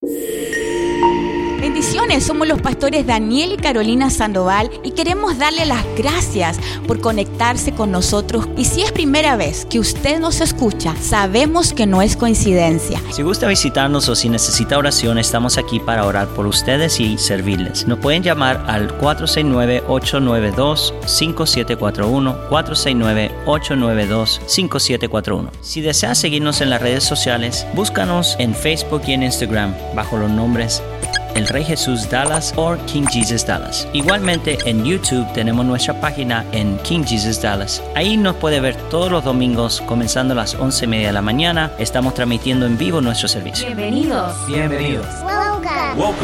Bendiciones, somos los pastores Daniel y Carolina Sandoval y queremos darle las gracias por conectarse con nosotros. Y si es primera vez que usted nos escucha, sabemos que no es coincidencia. Si gusta visitarnos o si necesita oración, estamos aquí para orar por ustedes y servirles. Nos pueden llamar al 469-892-5741, 469-892-5741. Si desea seguirnos en las redes sociales, búscanos en Facebook y en Instagram bajo los nombres El Rey Jesús Dallas o King Jesus Dallas. Igualmente en YouTube tenemos nuestra página en King Jesus Dallas. Ahí nos puede ver todos los domingos comenzando a las 11:30 de la mañana. Estamos transmitiendo en vivo nuestro servicio. Bienvenidos. Bienvenidos. Welcome.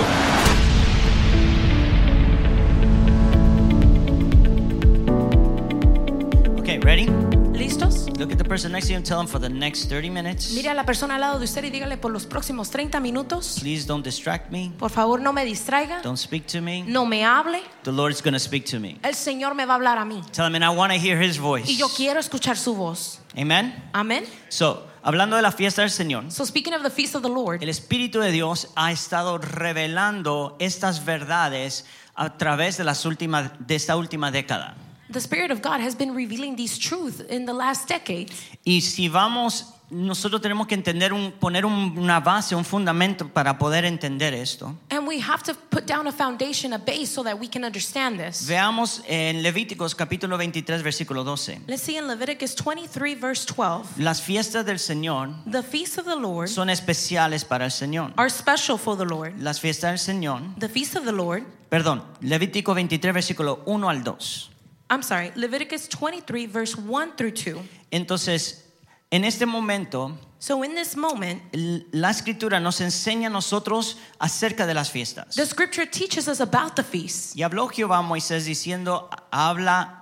Okay, ready? ¿Listos? Look at the person next to you and tell them for the next 30 minutes. Mire a la persona al lado de usted y dígale por los próximos 30 minutos. Please don't distract me. Por favor, no me distraiga. Don't speak to me. No me hable. The Lord's going to speak to me. El Señor me va a hablar a mí. Tell him, and I want to hear His voice. Y yo quiero escuchar su voz. Amen. Amén. So, hablando de la fiesta del Señor, So speaking of the feast of the Lord, el Espíritu de Dios ha estado revelando estas verdades a través de esta última década. the Spirit of God has been revealing these truths in the last decade. Y si nosotros tenemos que poner una base, un fundamento para poder entender esto. And we have to put down a foundation, a base, so that we can understand this. Veamos en Levíticos capítulo 23 versículo 12. Let's see in Leviticus 23 verse 12. Las fiestas del Señor The feasts of the Lord son especiales para el Señor. are special for the Lord. Las fiestas del Señor, The feast of the Lord, Levítico 23 versículo 1 al 2. Leviticus 23 verse 1 through 2. Entonces, en este momento, So in this moment, la Escritura nos enseña a nosotros acerca de las fiestas. the scripture teaches us about the feasts. Y habló Jehová a Moisés diciendo, habla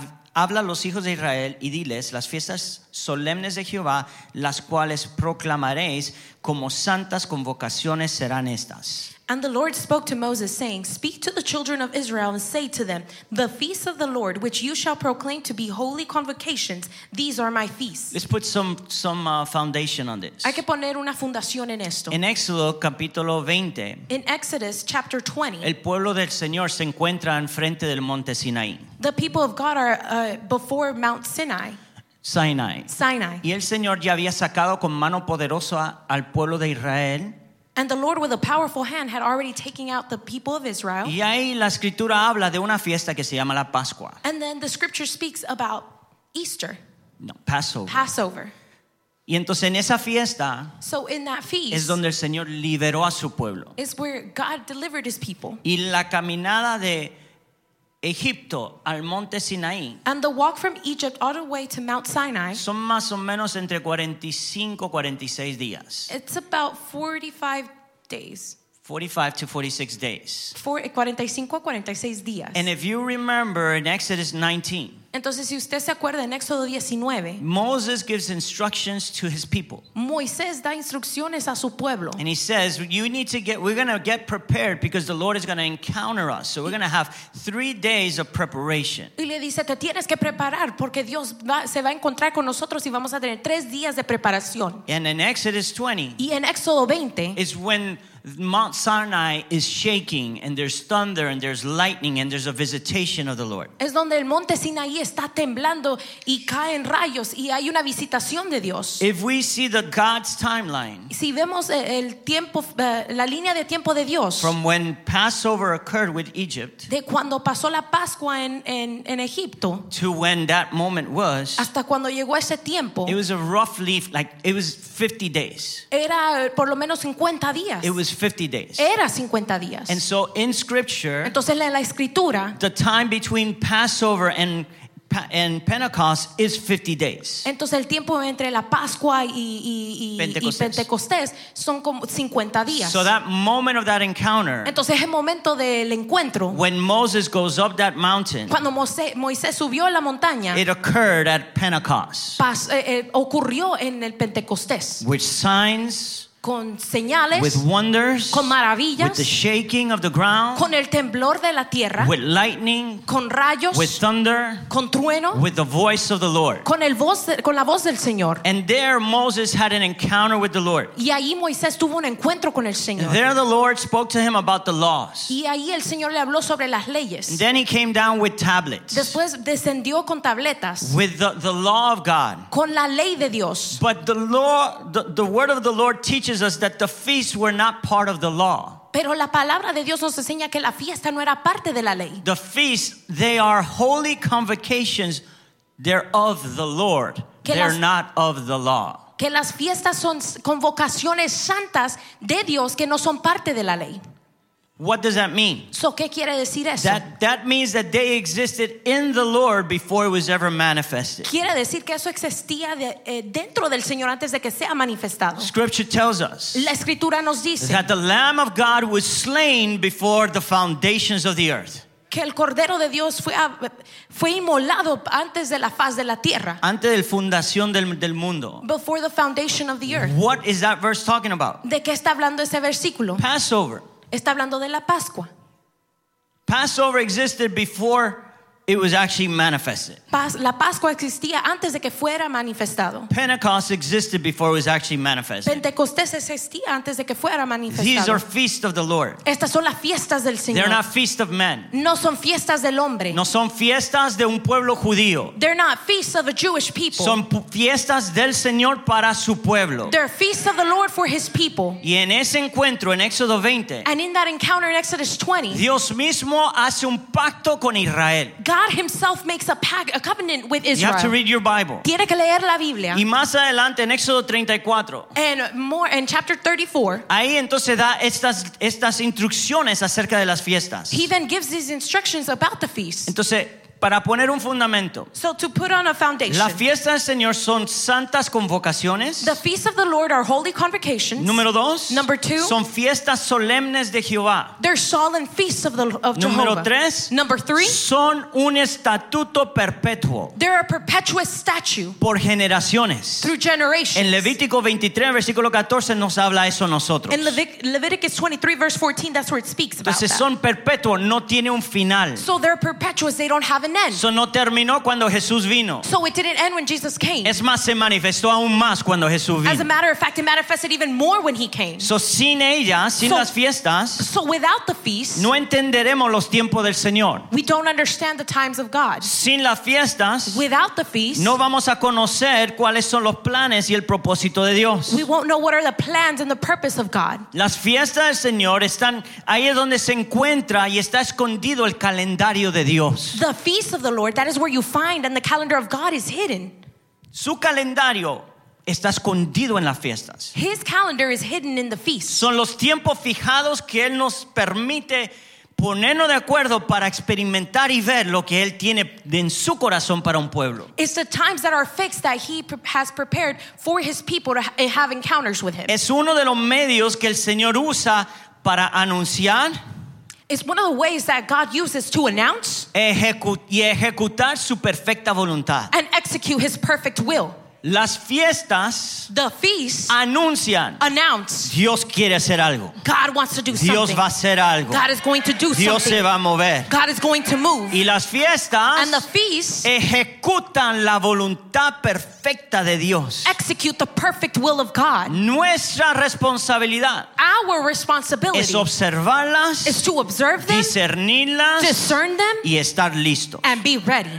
a los hijos de Israel y diles las fiestas solemnes de Jehová, las cuales proclamaréis como santas convocaciones serán estas. And the Lord spoke to Moses, saying, Speak to the children of Israel and say to them, The feasts of the Lord, which you shall proclaim to be holy convocations, these are my feasts. Let's put some foundation on this. Hay que poner una fundación en esto. En Éxodo capítulo 20, In Exodus chapter 20, el pueblo del Señor se encuentra enfrente del monte Sinaí. the people of God are before Mount Sinai. Sinai. Sinai. Y el Señor ya había sacado con mano poderosa al pueblo de Israel. And the Lord with a powerful hand had already taken out the people of Israel. Y ahí la Escritura habla de una fiesta que se llama la Pascua. And then the scripture speaks about Easter, No, Passover. Passover. Y entonces en esa fiesta So in that es feast donde el Señor liberó a su pueblo. is where God delivered his people. Y la caminada de Egipto al monte Sinaí And the walk from Egypt all the way to Mount Sinai, son más o menos entre 45 y 46 días. it's about 45 days. 45 to 46 days. 45 a 46 días. And if you remember in Exodus 19, Entonces, si usted se acuerda en Éxodo 19, Moses gives instructions to his people. Moisés da instrucciones a su pueblo. And he says, we're going to get prepared because the Lord is going to encounter us. So we're going to have 3 days of preparation. Y le dice, te tienes que preparar porque Dios se va a encontrar con nosotros y vamos a tener 3 días de preparación. And in Exodus 20 Y en Éxodo 20 is when Mount Sinai is shaking and there's thunder and there's lightning and there's a visitation of the Lord. es donde el monte Sinaí está temblando y caen rayos y hay una visitación de Dios. If we see God's timeline Si vemos el tiempo, la línea de tiempo de Dios, from when Passover occurred with Egypt de cuando pasó la Pascua en Egipto to when that moment was, hasta cuando llegó ese tiempo, it was it was 50 days. era por lo menos 50 días. It was 50 days. Era 50 días. And so in Scripture, Entonces en la escritura, the time between Passover and Pentecost is 50 days. entonces el tiempo entre la Pascua y Pentecostés son como 50 días. So that moment of that encounter, Entonces el momento del encuentro, when Moses goes up that mountain, cuando Moisés subió a la montaña, it occurred at Pentecost, ocurrió en el Pentecostés, with signs, con señales, with wonders, con maravillas, with the shaking of the ground, con el temblor de la tierra, with lightning, con rayos, with thunder, con trueno, with the voice of the Lord. con la voz del Señor. And there Moses had an encounter with the Lord. Y ahí Moisés tuvo un encuentro con el Señor. There the Lord spoke to him about the laws. Y ahí el Señor le habló sobre las leyes. And then he came down with tablets, Después descendió con tabletas, with the law of God. con la ley de Dios. But the word of the Lord teaches us that the feasts were not part of the law. Pero la palabra de Dios nos enseña que la fiesta no era parte de la ley. The feasts, they are holy convocations. They're of the Lord. They're not of the law. Que las fiestas son convocaciones santas de Dios que no son parte de la ley. What does that mean? So, ¿qué quiere decir eso? That means that they existed in the Lord before it was ever manifested. Quiere decir que eso existía dentro del Señor antes de que sea manifestado. Scripture tells us La Escritura nos dice that the Lamb of God was slain before the foundations of the earth. que el Cordero de Dios fue inmolado antes de la faz de la tierra. Antes de la fundación del mundo. Before the foundation of the earth. What is that verse talking about? ¿De qué está hablando ese versículo? Passover. Está hablando de la Pascua. Passover existed before it was actually manifested. La Pascua existía antes de que fuera manifestado. Pentecost existed before it was actually manifested. Pentecostés existía antes de que fuera manifestado. These are feasts of the Lord. Estas son las fiestas del Señor. They're not feasts of men. No son fiestas del hombre. No son fiestas de un pueblo judío. They're not feasts of a Jewish people. Son fiestas del Señor para su pueblo. They're feasts of the Lord for His people. Y en ese encuentro en Éxodo 20, And in that encounter in Exodus 20, Dios mismo hace un pacto con Israel. God Himself makes a covenant with Israel. You have to read your Bible. Tiene que leer la Biblia. Y más adelante en Éxodo 34, And more in chapter 34, ahí entonces da estas instrucciones acerca de las fiestas. He then gives these instructions about the feast. Entonces, para poner un fundamento, So to put on a foundation, las fiestas del Señor son santas convocaciones. the feasts of the Lord are holy convocations. Número 2, Number 2, son fiestas solemnes de Jehová. they're solemn feasts of Número Jehovah. 3, Number 3, son un estatuto perpetuo they're a perpetuous statue por generaciones. through generations. En Levítico 23, versículo 14 nos habla eso a nosotros. In Leviticus 23 verse 14, that's where it speaks about Entonces that. son perpetuos, no tiene un final. So they're perpetuous, they don't have an end. Eso no terminó cuando Jesús vino. So it didn't end when Jesus came. Es más, se manifestó aún más cuando Jesús As a vino. matter of fact, it manifested even more when He came. So, sin ellas, sin So- las fiestas, So without the feast, no entenderemos los tiempos del Señor. we don't understand the times of God. Sin las fiestas, Without the feast, no vamos a conocer cuáles son los planes y el propósito de Dios. we won't know what are the plans and the purpose of God. Las fiestas del Señor están ahí, es donde se encuentra y está escondido el calendario de Dios. The feast of the Lord, that is where you find, and the calendar of God is hidden. Su calendario está escondido en las fiestas. His calendar is hidden in the feast. Son los tiempos fijados que Él nos permite ponernos de acuerdo para experimentar y ver lo que Él tiene en su corazón para un pueblo. It's the times that are fixed that He has prepared for His people to have encounters with Him. Es uno de los medios que el Señor usa para anunciar It's one of the ways that God uses to announce y ejecutar su perfecta voluntad. and execute His perfect will. Las fiestas The feasts anuncian, announce Dios quiere hacer algo. God wants to do Dios something. va a hacer algo. God is going to do Dios se something. va a mover. God is going to move. Y las fiestas And the feasts ejecutan la voluntad perfecta de Dios. execute the perfect will of God. Nuestra responsabilidad Our responsibility es observarlas, is to observe them, discernirlas discern them, y estar listos. and be ready.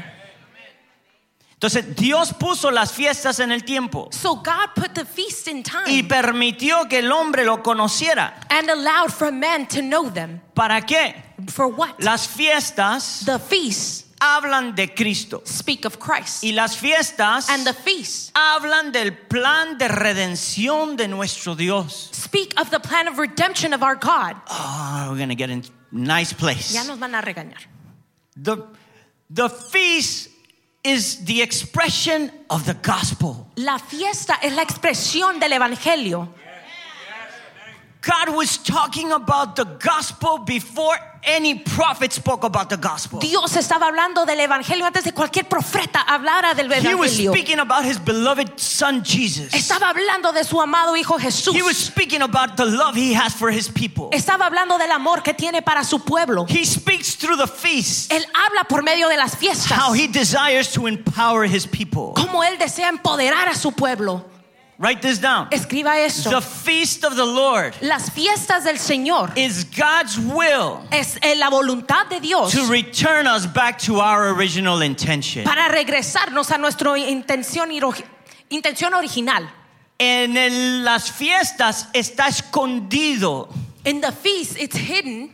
Entonces Dios puso las fiestas en el tiempo So God put the feast in time y permitió que el hombre lo conociera. and allowed for men to know them. ¿Para qué? For what? Las fiestas The feasts hablan de Cristo speak of Christ. y las fiestas And the feasts hablan del plan de redención de nuestro Dios. speak of the plan of redemption of our God. Oh, we're going to get in nice place. Ya nos van a regañar. The feast is the expression of the gospel. La fiesta es la expresión del evangelio. God was talking about the gospel before any prophet spoke about the gospel. Dios estaba hablando del evangelio antes de cualquier profeta hablara del He was evangelio. speaking about his beloved son Jesus. Estaba hablando de su amado hijo Jesús. He was speaking about the love he has for his people. Estaba hablando del amor que tiene para su pueblo. He speaks through the feast Él habla por medio de las fiestas. how he desires to empower his people. Cómo él desea empoderar a su pueblo. Write this down. Escriba esto. The feast of the Lord Las fiestas del Señor is God's will es la voluntad de Dios to return us back to our original intention. para regresarnos a nuestra intención original. En las fiestas está escondido In the feast, it's hidden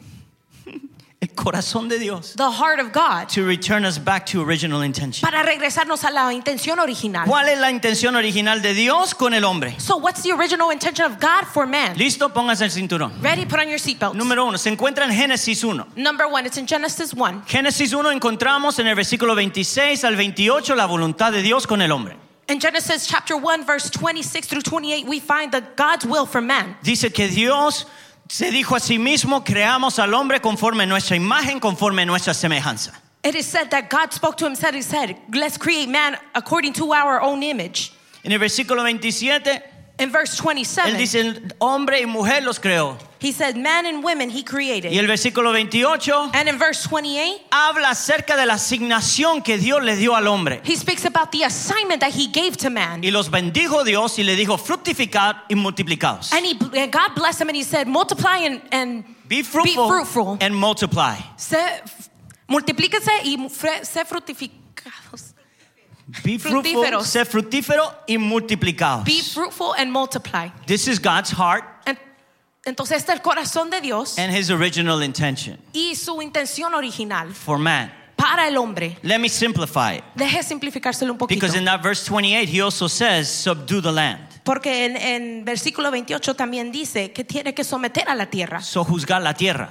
el corazón de Dios the heart of God to return us back to original intention. para regresarnos a la intención original. ¿Cuál es la intención original de Dios con el hombre? So what's the original intention of God for man? Listo, póngase el cinturón. Ready? Put on your seatbelts. Número 1, se encuentra en Génesis 1. Number 1, it's in Genesis 1. Génesis 1 encontramos en el versículo 26 al 28 la voluntad de Dios con el hombre. In Genesis chapter 1, verse 26 through 28, we find God's will for man. Dice que Dios se dijo a sí mismo, creamos al hombre conforme a nuestra imagen, conforme a nuestra semejanza. It is said that God spoke to him, he said, let's create man according to our own image. En el versículo 27, In verse él 27, dice, hombre y mujer los creó. he said, man and women he created. Y el versículo 28 And in verse 28, habla acerca de la asignación que Dios le dio al hombre. he speaks about the assignment that he gave to man. Y los bendijo Dios y le dijo, fructificad y multiplicaos. And God blessed him and he said, multiply and Be fruitful, be fruitful. and multiply. Multiplíquense y sé fructificados. Be fruitful, Fructíferos. sé fructífero y multiplicaos. Be fruitful and multiply. This is God's heart Entonces este es el corazón de Dios and his original intention y su intención original for man. para el hombre. Let me simplify it. Deje simplificárselo un poquito. Because in that verse 28, he also says, subdue the land. Porque en versículo 28 también dice que tiene que someter a la tierra. So juzgar la tierra.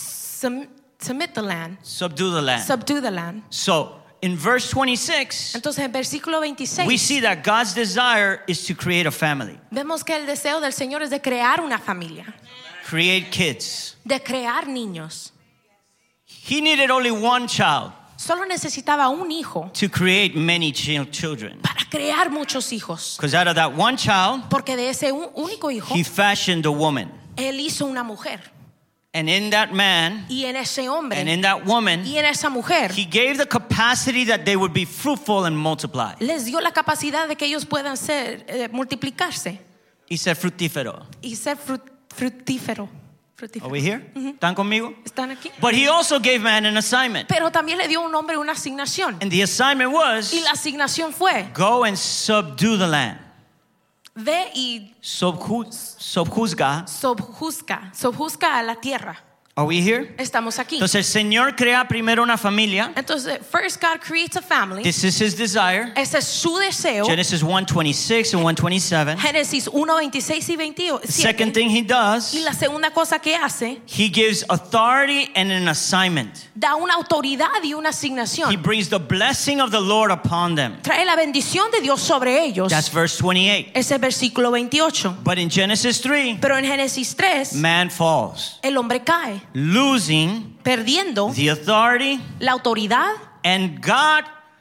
Submit the land. Subdue the land. Subdue the land. So in verse 26, Entonces en versículo 26 we see that God's desire is to create a family. vemos que el deseo del Señor es de crear una familia, Create kids. de crear niños. He needed only one child Solo necesitaba un hijo to create many children. para crear muchos hijos. Because out of that one child, Porque de ese único hijo, he fashioned a woman. él hizo una mujer. And in that man, Y en ese hombre, and in that woman, y en esa mujer, he gave the capacity that they would be fruitful and multiply. les dio la capacidad de que ellos puedan multiplicarse He said fructífero. y ser fructífero. Are we here? ¿Están conmigo? ¿Están aquí? But he also gave man an assignment. Pero también le dio un hombre una asignación. And the assignment was, Y la asignación fue, go and subdue the land. ve y Subjuzga. subjuzga a la tierra. Are we here? Estamos aquí. Entonces el Señor crea primero una familia. Entonces, first God creates a family. This is his desire. Ese es su deseo. Genesis 1:26 and 1:27. Génesis 1:26 y 27. Second thing he does, Y la segunda cosa que hace, he gives authority and an assignment. da una autoridad y una He asignación. brings the blessing of the Lord upon them. Trae la bendición de Dios sobre ellos. That's verse 28. Ese es versículo 28. But in Genesis 3, Pero en Génesis 3, man falls, el hombre cae, losing perdiendo the authority, la autoridad and God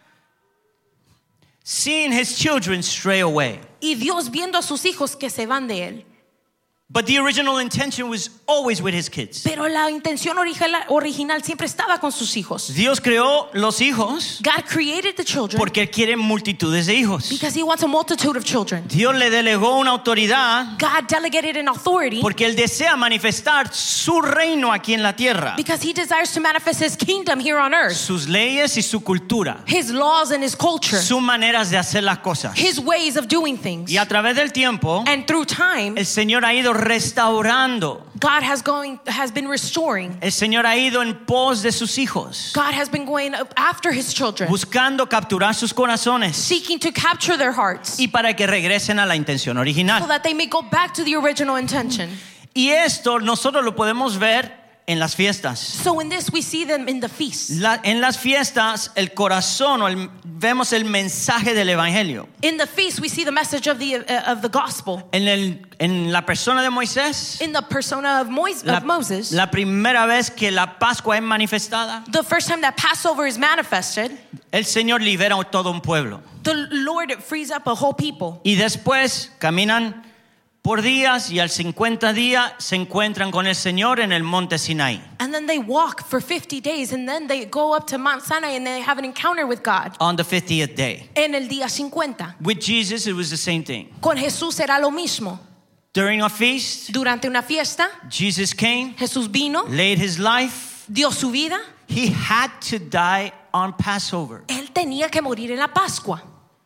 seeing his children stray away. y Dios viendo a sus hijos que se van de él. But the original intention was always with his kids. Pero la intención original siempre estaba con sus hijos. Dios creó los hijos God created the children porque él quiere multitudes de hijos. because he wants a multitude of children. Dios le delegó una autoridad God delegated an authority porque él desea manifestar su reino aquí en la tierra, because he desires to manifest his kingdom here on earth. sus leyes y su cultura, His laws and his culture, sus maneras de hacer las cosas. his ways of doing things. Y a través del tiempo, And through time, el Señor ha ido restaurando. God has been restoring. El Señor ha ido en pos de sus hijos, God has been going after his children, buscando capturar sus corazones seeking to capture their hearts y para que regresen a la intención so original. that they may go back to the original intention. Y esto nosotros lo podemos ver en las fiestas. So in this we see them in the feast. En las fiestas el corazón vemos el mensaje del evangelio. In the feast we see the message of the gospel. En la persona de Moisés, In the persona of Moses, la primera vez que la Pascua es manifestada, the first time that Passover is manifested, el Señor libera a todo un pueblo. the Lord frees up a whole people. Y después caminan por días y al 50 días se encuentran con el Señor en el monte Sinaí. And then they walk for 50 days and then they go up to Mount Sinai and they have an encounter with God. On the 50th day. En el día 50. With Jesus it was the same thing. Con Jesús era lo mismo. During a feast, Durante una fiesta, Jesus came, Jesús vino, laid his life. dio su vida. He had to die on Passover. Él tenía que morir en la Pascua.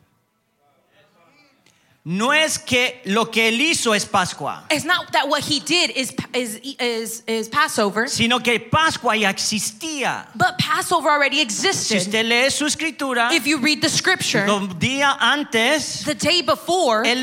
No es que lo que él hizo es Pascua, It's not that what he did is Passover, sino que Pascua ya existía. but Passover already Si existed. usted lee su escritura, If you read the scripture, los días antes, the day before, él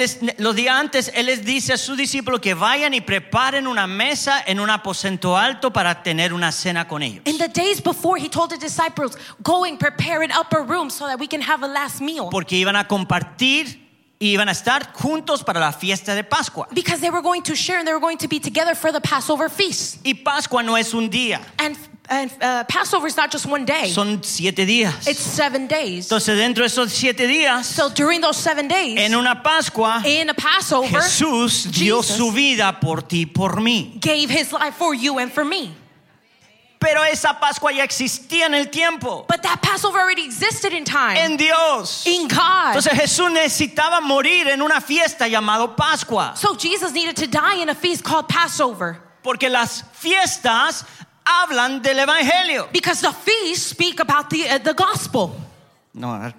les dice a sus discípulos que vayan y preparen una mesa en un aposento alto para tener una cena con ellos. in the days before, he told the disciples, go and prepare an upper room so that we can have a last meal. Porque iban a compartir y iban a estar juntos para la fiesta de Pascua. Because they were going to share and they were going to be together for the Passover feast. Y Pascua no es un día, And Passover is not just one day. son 7 días. It's 7 days. Entonces dentro de esos 7 días, So during those 7 days, en una Pascua, in a Passover, Jesús dio Jesus su vida por ti y por mí. gave his life for you and for me. Pero esa Pascua ya existía en el tiempo, But that Passover already existed in time. en Dios. In God. Entonces Jesús necesitaba morir en una fiesta llamada Pascua, So Jesus needed to die in a feast called Passover. porque las fiestas hablan del evangelio. Because the feasts speak about the gospel. No,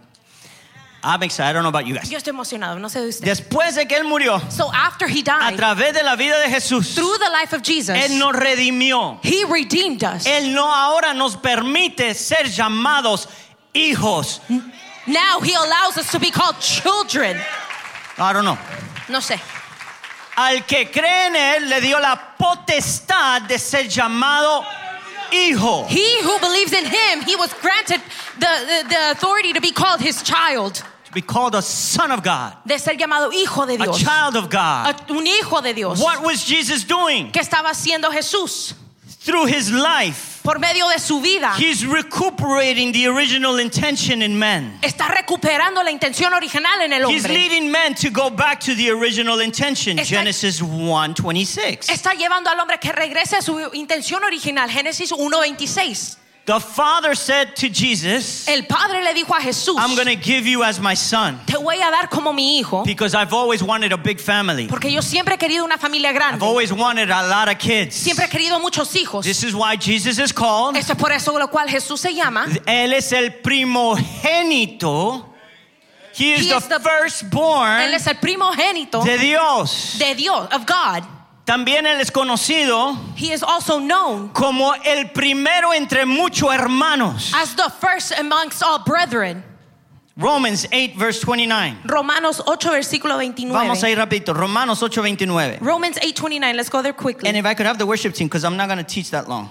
I'm excited. I don't know about you guys. Yo estoy emocionado, no sé de usted. Después de que él murió, So after he a died, través de la vida de Jesús, through the life of Jesus, él nos redimió. he redeemed us. Él no ahora nos permite ser llamados hijos. Now he allows us to be called children. I don't know. No sé. Al que cree en él le dio la potestad de ser llamado hijo. He who believes in him, he was granted the authority to be called his child. To be called a son of God, De ser llamado hijo de a Dios. child of God. Un hijo de Dios. What was Jesus doing? ¿Qué estaba haciendo Jesús? Through his life, Por medio de su vida, he's recuperating the original intention in men. está recuperando la intención original en el He's hombre. leading men to go back to the original intention. Está- Genesis 1:26. Está llevando al hombre que regrese a su intención original. Génesis 1:26. The Father said to Jesus, El Padre le dijo a Jesús, I'm going to give you as my son te voy a dar como mi hijo, because I've always wanted a big family. porque yo siempre he querido una familia I've grande. always wanted a lot of kids. Siempre he querido muchos hijos. This is why Jesus is called. Eso es por eso lo cual Jesús se llama. Él es el primogénito. He is He the is the- firstborn Él es el primogénito de Dios. de Dios, of God. También él es conocido He is also known como el primero entre muchos hermanos. as the first amongst all brethren. Romans 8:29. Romanos 8 versículo 29. Vamos a ir rapidito. Romanos 8:29. Romans 8:29. Let's go there quickly. And if I could have the worship team, because I'm not going to teach that long.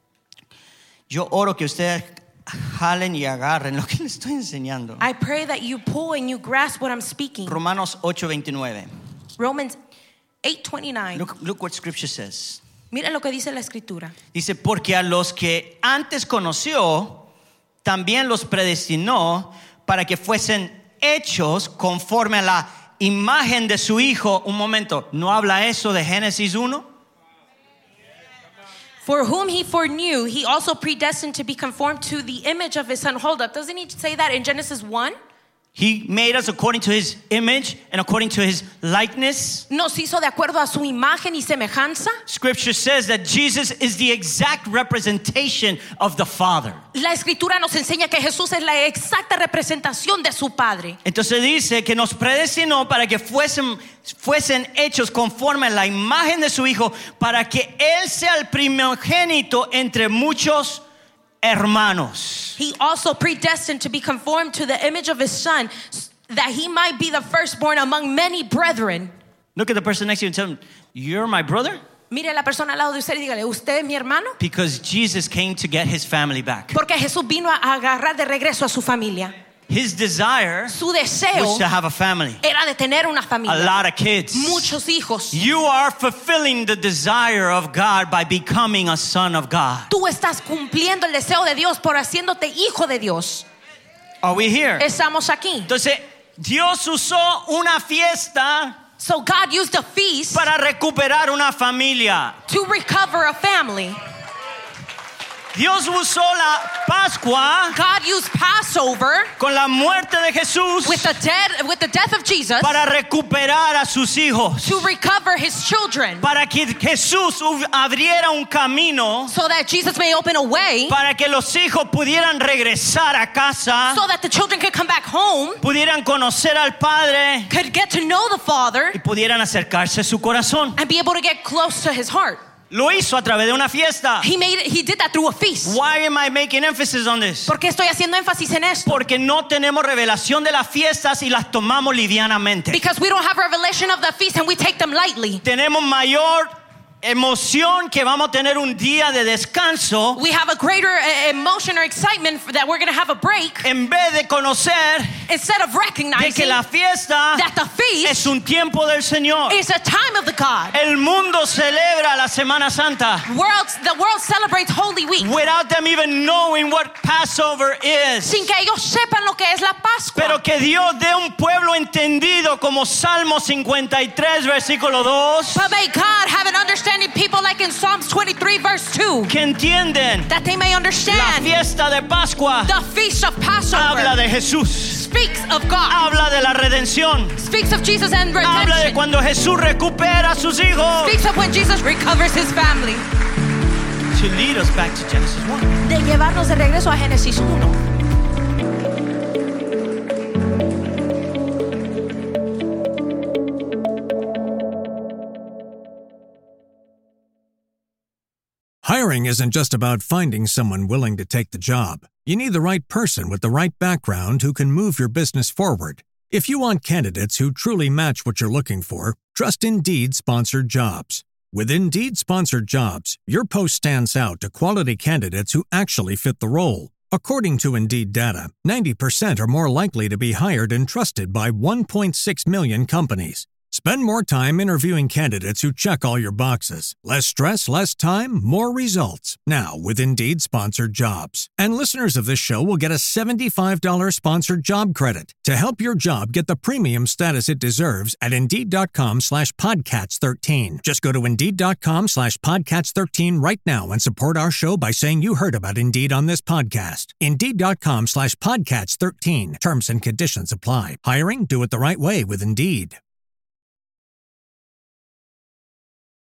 Yo oro que ustedes jalen y agarren lo que les estoy enseñando. I pray that you pull and you grasp what I'm speaking. Romanos 8:29. Romans 8:29. Look what scripture says. Miren lo que dice la escritura. Dice, porque a los que antes conoció, también los predestinó para que fuesen hechos conforme a la imagen de su Hijo. Un momento, ¿no habla eso de Génesis 1? For whom he foreknew, he also predestined to be conformed to the image of his son. Hold up, doesn't he say that in Genesis 1? He made us according to his image and according to his likeness. Nos hizo de acuerdo a su imagen y semejanza. Scripture says that Jesus is the exact representation of the Father. La escritura nos enseña que Jesús es la exacta representación de su Padre. Entonces dice que nos predestinó para que fuesen hechos conforme a la imagen de su Hijo, para que Él sea el primogénito entre muchos hermanos. He also predestined to be conformed to the image of his son, that he might be the firstborn among many brethren. Look at the person next to you and tell him, you're my brother? Mire a la persona al lado de usted y dígale, ¿usted es mi hermano? Because Jesus came to get his family back. Porque Jesús vino a agarrar de regreso a su familia. His desire Su deseo was to have a family, era de tener una a familia. lot of kids. Muchos hijos. You are fulfilling the desire of God by becoming a son of God. Tú estás cumpliendo el deseo de Dios por haciéndote hijo de Dios. Are we here? Estamos aquí. Entonces, Dios usó una fiesta So God used a feast para recuperar una familia. to recover a family. Dios usó la Pascua God used Passover con la muerte de Jesús with the death of Jesus para recuperar a sus hijos. to recover his children, Para que Jesús abriera un camino so that Jesus may open a way para que los hijos pudieran regresar a casa, so that the children could come back home, pudieran conocer al Padre could get to know the Father y pudieran acercarse a su corazón. and be able to get close to his heart. Lo hizo a través de una fiesta. He did that through a feast. Why am I making emphasis on this? ¿Por qué estoy haciendo énfasis en esto? Porque no tenemos revelación de las fiestas y las tomamos livianamente. Because we don't have revelation of the feast and we take them lightly. Tenemos mayor emoción que vamos a tener un día de descanso We have a greater emotion or excitement that we're going to have a break en vez de conocer instead of de recognizing que la fiesta that the feast es un tiempo del Señor. is a time of the God. El mundo celebra la Semana Santa The world celebrates Holy Week without them even knowing what Passover is. sin que ellos sepan lo que es la Pascua. Pero que Dios dé un pueblo entendido como Salmo 53 versículo 2, But may God have an understanding people like in Psalms 23 verse 2 que entienden that they may la understand fiesta de Pascua the feast of Passover habla de Jesús, speaks of God, habla de la redención, speaks of Jesus and habla de redemption, cuando Jesús recupera a sus hijos, speaks of when Jesus recovers his family. to lead us back to Genesis 1. De llevarnos de regreso a Génesis 1. Hiring isn't just about finding someone willing to take the job. You need the right person with the right background who can move your business forward. If you want candidates who truly match what you're looking for, trust Indeed Sponsored Jobs. With Indeed Sponsored Jobs, your post stands out to quality candidates who actually fit the role. According to Indeed data, 90% are more likely to be hired and trusted by 1.6 million companies. Spend more time interviewing candidates who check all your boxes. Less stress, less time, more results. Now, with Indeed Sponsored Jobs. And listeners of this show will get a $75 sponsored job credit to help your job get the premium status it deserves at Indeed.com/Podcats13. Just go to Indeed.com/Podcats13 right now and support our show by saying you heard about Indeed on this podcast. Indeed.com/Podcats13. Terms and conditions apply. Hiring? Do it the right way with Indeed.